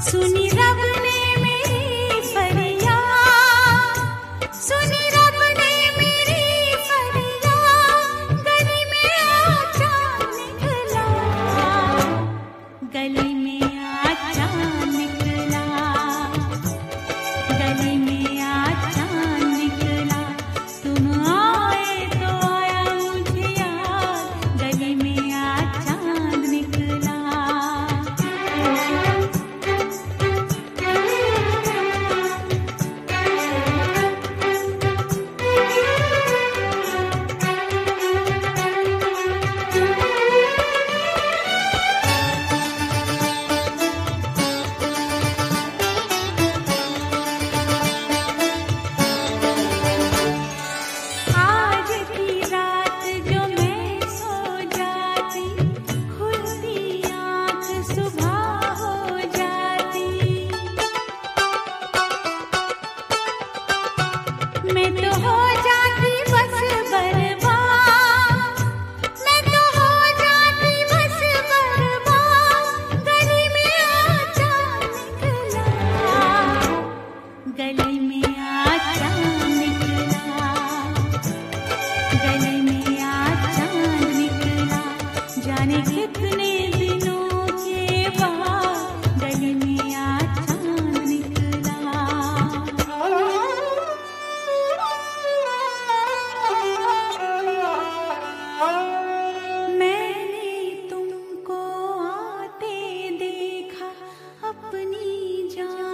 सुनी रब ने मेरी फरियाद, सुनी रब ने मेरी फरियाद, गली में आजा निकला, गली में आजा निकला, गली में आजा निकला, तुम आए तो आया मुझे याद, गली में आजा निकला। आज की रात जो मैं सो जाती, खुलती आँख सुबह हो जाती, मैं तो हो जाती बस बर्बाद, मैं तो हो जाती बस बर्बाद, गली में आजा निकला, गली में आजा निकला, गली में आजा निकला, जाने कितने दिनों के बाद गली में आजा निकला। मैंने तुमको आते देखा, अपनी जान